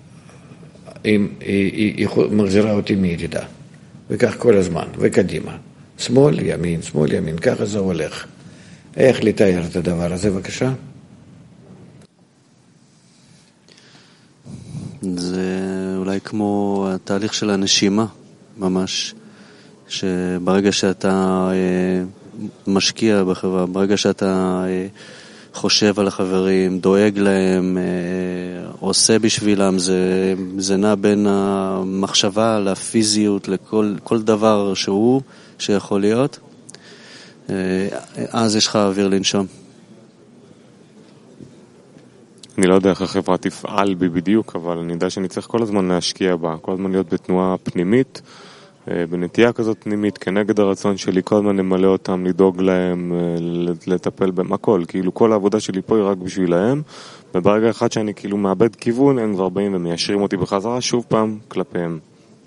היא מחזירה אותי מירידה, וכך כל הזמן, וקדימה. שמאל, ימין, ככה זה הולך. איך לתאר את הדבר הזה, בבקשה? זה אולי כמו התהליך של הנשימה, ממש, שברגע שאתה משקיע בחברה, ברגע שאתה חושב על החברים, דואג להם, עושה בשבילם, זה נע בין המחשבה לפיזיות, לכל דבר שיכול להיות, אז יש לך אוויר לנשום. אני לא יודע איך החברה תפעל בי בדיוק, אבל אני יודע שאני צריך כל הזמן להשקיע בה, כל הזמן להיות בתנועה פנימית, בנטייה כזאת פנימית, כנגד הרצון שלי, כל הזמן למלא אותם, לדאוג להם, לטפל בהם, הכל. כאילו כל העבודה שלי פה היא רק בשבילהם, וברגע אחד שאני כאילו מאבד כיוון, הם כבר באים ומיישרים אותי בחזרה, שוב פעם כלפיהם.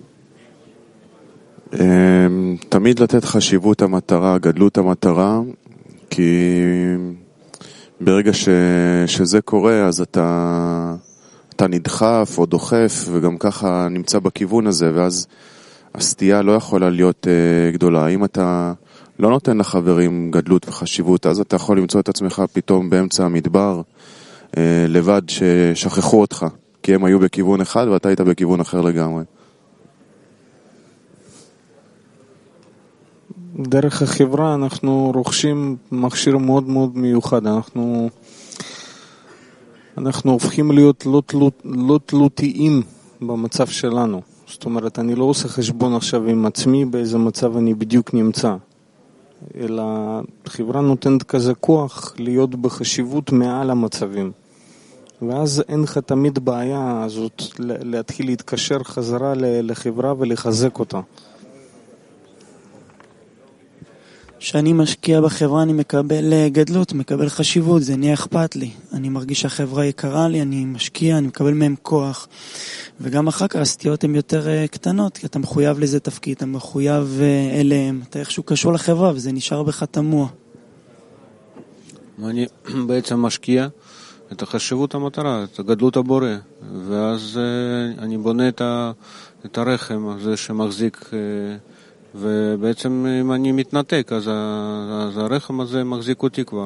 תמיד לתת חשיבות המטרה, גדלות המטרה, כי ברגע שזה קורה, אז אתה נדחף או דוחף, וגם ככה נמצא בכיוון הזה, ואז הסטייה לא יכולה להיות גדולה. אם אתה לא נותן לחברים גדלות וחשיבות, אז אתה יכול למצוא את עצמך פתאום באמצע המדבר, לבד ששכחו אותך, כי הם היו בכיוון אחד ואתה היית בכיוון אחר לגמרי. דרך החברה אנחנו רוכשים מכשיר מאוד מאוד מיוחד, אנחנו הופכים להיות לא תלותיים במצב שלנו. זאת אומרת, אני לא עושה חשבון עכשיו עם עצמי באיזה מצב אני בדיוק נמצא, אלא חברה נותנת כזה כוח להיות בחשיבות מעל המצבים, ואז אין לך תמיד בעיה הזאת להתחיל להתקשר חזרה לחברה ולחזק אותה. כשאני משקיע בחברה אני מקבל גדלות, מקבל חשיבות, זה נהיה אכפת לי. אני מרגיש שהחברה יקרה לי, אני משקיע, אני מקבל מהם כוח. וגם אחר כך הסטיות הן יותר קטנות, כי אתה מחויב לזה תפקיד, אתה מחויב אליהם, אתה איכשהו קשור לחברה וזה נשאר בך תמוה. אני בעצם משקיע את החשיבות המטרה, את גדלות הבורא, ואז אני בונה את הרחם הזה שמחזיק, ובעצם אם אני מתנתק, אז הרחם הזה מחזיק אותי כבר.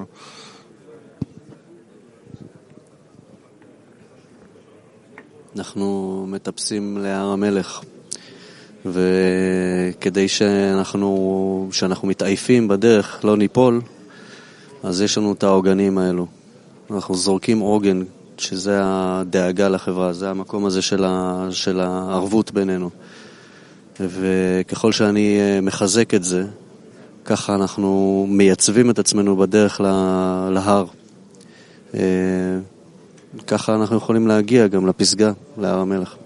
אנחנו מטפסים להר המלך, וכדי שאנחנו מתעייפים בדרך, לא ניפול, אז יש לנו את העוגנים האלו. אנחנו זורקים עוגן, שזה הדאגה לחברה, זה המקום הזה של הערבות בינינו. וככל שאני מחזק את זה, ככה אנחנו מייצבים את עצמנו בדרך להר. ככה אנחנו יכולים להגיע גם לפסגה, להר המלך.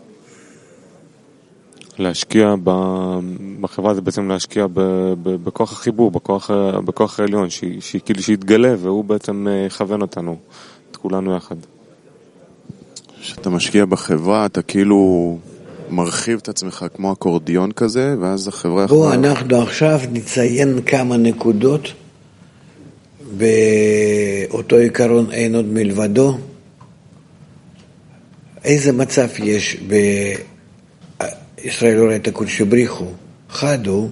להשקיע בחברה זה בעצם להשקיע בכוח החיבור, בכוח העליון, כאילו שיתגלה, והוא בעצם יכוון אותנו, את כולנו יחד. כשאתה משקיע בחברה, אתה כאילו מרחיב את עצמך כמו אקורדיון כזה, ואז החברה יכולה... אנחנו עכשיו נציין כמה נקודות באותו עיקרון אין עוד מלבדו. איזה מצב יש בישראל לא ראית כל שבריחו, חד הוא,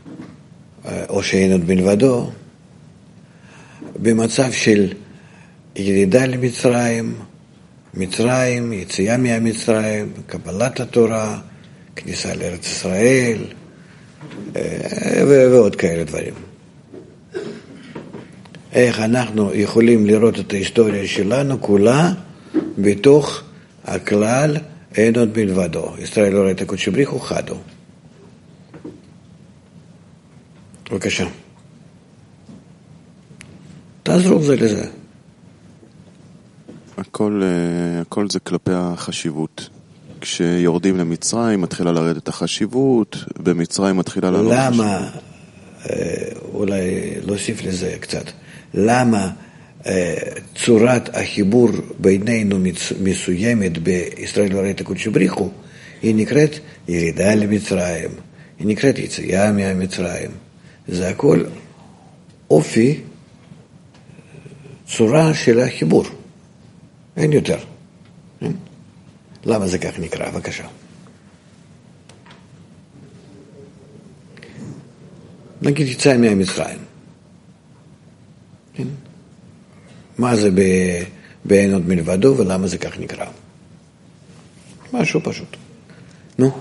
או שאין עוד מלבדו, במצב של ירידה למצרים, מצרים, יציאה מהמצרים, קבלת התורה, כניסה לארץ ישראל, ועוד כאלה דברים. איך אנחנו יכולים לראות את ההיסטוריה שלנו כולה בתוך הכלל אין עוד מלבדו. ישראל לא ראית קודשי בריחו חדו. בבקשה. תעזרו זה לזה. הכל זה כלפי החשיבות. כשיורדים למצרים מתחילה לרדת החשיבות, במצרים מתחילה לעלות החשיבות. למה, אולי להוסיף לזה קצת, למה צורת החיבור בינינו מסוימת בישראל לא ראית קודשי בריחו, היא נקראת ירידה למצרים, היא נקראת יציאה מהמצרים. זה הכל אופי, צורה של החיבור. אין יותר. למה זה כך נקרא? בבקשה. נגיד יציאה מהמצרים. מה זה באין עוד מלבדו ולמה זה כך נקרא? משהו פשוט. נו.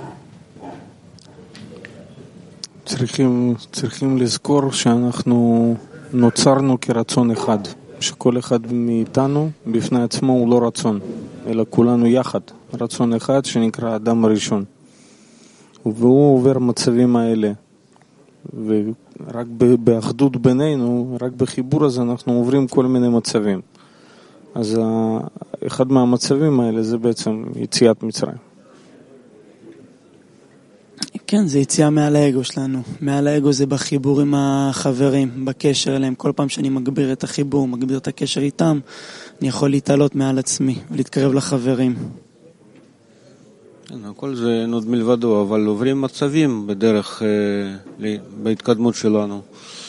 צריכים לזכור שאנחנו נוצרנו כרצון אחד, שכל אחד מאיתנו בפני עצמו הוא לא רצון, אלא כולנו יחד, רצון אחד שנקרא אדם הראשון. והוא עובר מצבים האלה, ורק באחדות בינינו, רק בחיבור הזה אנחנו עוברים כל מיני מצבים. אז אחד מהמצבים האלה זה בעצם יציאת מצרים. כן, זה יציאה מעל האגו שלנו. מעל האגו זה בחיבור עם החברים, בקשר אליהם. כל פעם שאני מגביר את החיבור, מגביר את הקשר איתם, אני יכול להתעלות מעל עצמי ולהתקרב לחברים. הכל זה אין עוד מלבדו, אבל עוברים מצבים בדרך, בהתקדמות שלנו.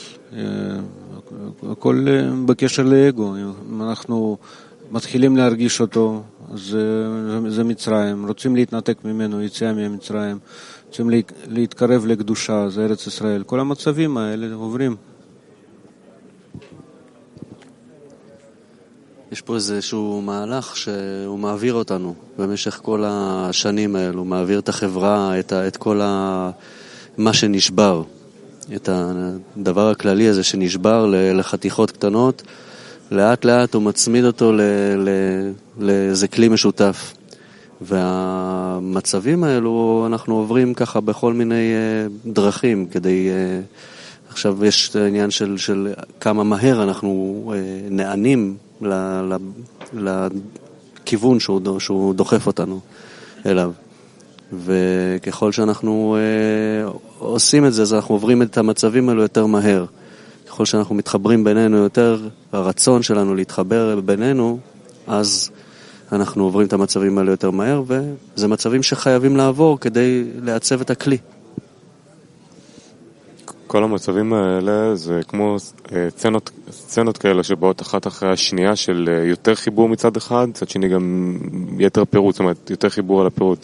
הכל בקשר לאגו. אם אנחנו מתחילים להרגיש אותו, אז זה מצרים. רוצים להתנתק ממנו, יציאה מהמצרים. רוצים להתקרב לקדושה, זה ארץ ישראל. כל המצבים האלה עוברים. יש פה איזשהו מהלך שהוא מעביר אותנו במשך כל השנים האלו, הוא מעביר את החברה, את כל מה שנשבר, את הדבר הכללי הזה שנשבר לחתיכות קטנות, לאט לאט הוא מצמיד אותו לאיזה כלי משותף. והמצבים האלו אנחנו עוברים ככה בכל מיני דרכים כדי, עכשיו יש העניין של כמה מהר אנחנו נענים לכיוון שהוא דוחף אותנו אליו. וככל שאנחנו עושים את זה, אז אנחנו עוברים את המצבים האלו יותר מהר. ככל שאנחנו מתחברים בינינו יותר, הרצון שלנו להתחבר בינינו, אז אנחנו עוברים את המצבים האלה יותר מהר, וזה מצבים שחייבים לעבור כדי לעצב את הכלי. כל המצבים האלה זה כמו סצנות כאלה שבאות אחת אחרי השנייה של יותר חיבור מצד אחד, מצד שני גם יתר פירוט, זאת אומרת יותר חיבור על הפירוט.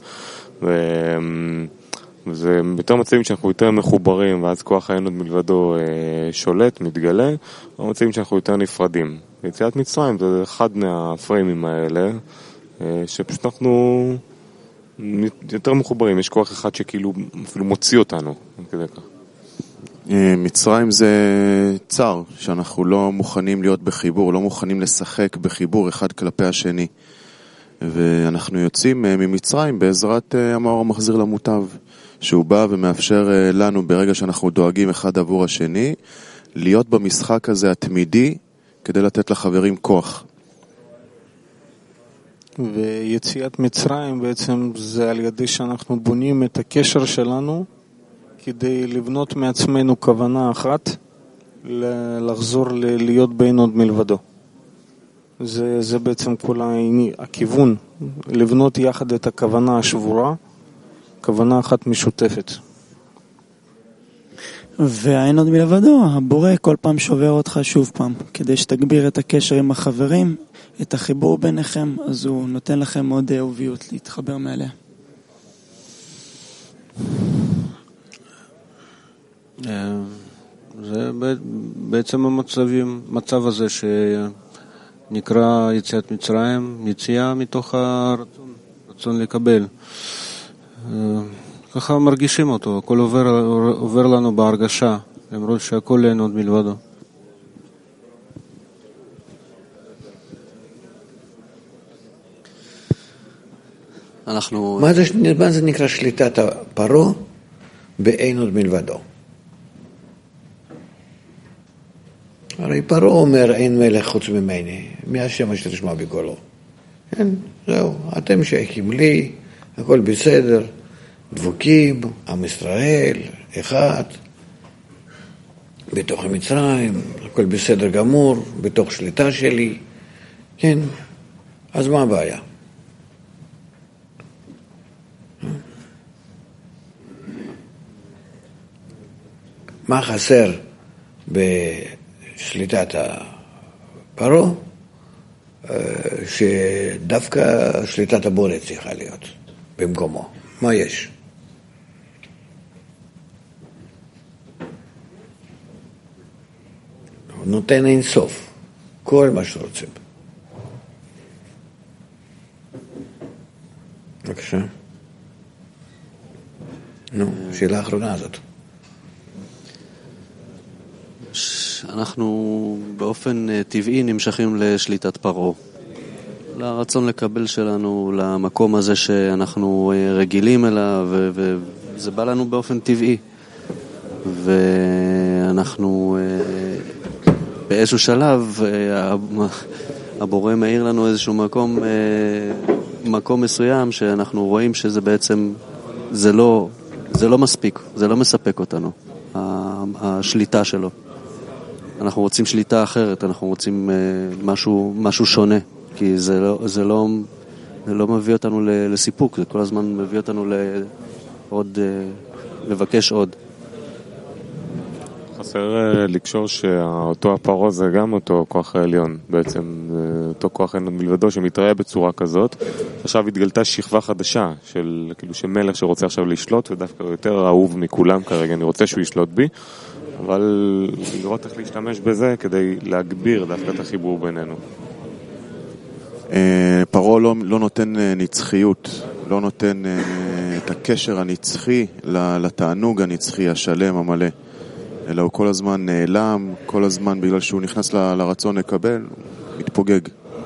וזה יותר מצבים שאנחנו יותר מחוברים, ואז כוח האין עוד מלבדו שולט, מתגלה, או מצבים שאנחנו יותר נפרדים. יציאת מצרים זה אחד מהפריימים האלה, שפשוט אנחנו יותר מחוברים, יש כוח אחד שכאילו אפילו מוציא אותנו, כזה כך. מצרים זה צר, שאנחנו לא מוכנים להיות בחיבור, לא מוכנים לשחק בחיבור אחד כלפי השני. ואנחנו יוצאים ממצרים בעזרת המאור המחזיר למוטב, שהוא בא ומאפשר לנו ברגע שאנחנו דואגים אחד עבור השני, להיות במשחק הזה התמידי, כדי לתת לחברים כוח. ויציאת מצרים בעצם זה על ידי שאנחנו בונים את הקשר שלנו, כדי לבנות מעצמנו כוונה אחת, לחזור להיות בין עוד מלבדו. זה בעצם כל הכיוון, לבנות יחד את הכוונה השבורה, כוונה אחת משותפת. והאין עוד מלבדו, הבורא כל פעם שובר אותך שוב פעם, כדי שתגביר את הקשר עם החברים, את החיבור ביניכם, אז הוא נותן לכם עוד אהוביות להתחבר מעליה. זה בעצם המצב הזה נקרא יציאת מצרים, יציאה מתוך הרצון לקבל. ככה מרגישים אותו, הכל עובר לנו בהרגשה, למרות שהכל אין עוד מלבדו. מה זה נקרא שליטת הפרעה באין עוד מלבדו? הרי פרעה אומר אין מלך חוץ ממני, מי השם אשר תשמע בקולו? כן, זהו, אתם שייכים לי, הכל בסדר, דבוקים, עם ישראל, אחד, בתוך המצרים, הכל בסדר גמור, בתוך שליטה שלי, כן, אז מה הבעיה? מה חסר בשליטת הפרעה? שדווקא שליטת הבורא צריכה להיות במקומו. מה יש? הוא נותן אין סוף, כל מה שרוצים. בבקשה. שאלה האחרונה הזאת. אנחנו באופן טבעי נמשכים לשליטת פרעה. לרצון לקבל שלנו, למקום הזה שאנחנו רגילים אליו, וזה בא לנו באופן טבעי. ואנחנו באיזשהו שלב, הבורא מאיר לנו איזשהו מקום מסוים שאנחנו רואים שזה בעצם, זה לא מספיק, זה לא מספק אותנו, השליטה שלו. אנחנו רוצים שליטה אחרת, אנחנו רוצים משהו שונה, כי זה לא מביא אותנו לסיפוק, זה כל הזמן מביא אותנו לבקש עוד. חסר לקשור שאותו הפרעה זה גם אותו כוח העליון, בעצם אותו כוח אין מלבדו שמתראה בצורה כזאת. עכשיו התגלתה שכבה חדשה של כאילו שמלך שרוצה עכשיו לשלוט, ודווקא יותר אהוב מכולם כרגע, אני רוצה שהוא ישלוט בי, אבל לראות איך להשתמש בזה כדי להגביר דווקא את החיבור בינינו. פרעה לא נותן נצחיות, לא נותן את הקשר הנצחי לתענוג הנצחי, השלם, המלא, אלא הוא כל הזמן נעלם, כל הזמן בגלל שהוא נכנס לרצון לקבל, מתפוגג.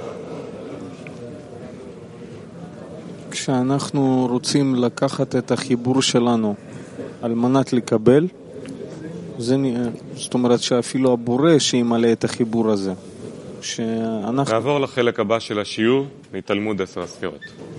כשאנחנו רוצים לקחת את החיבור שלנו על מנת לקבל, זאת אומרת שאפילו הבורא שימלא את החיבור הזה. נעבור לחלק הבא של השיעור מתלמוד 10 הספירות.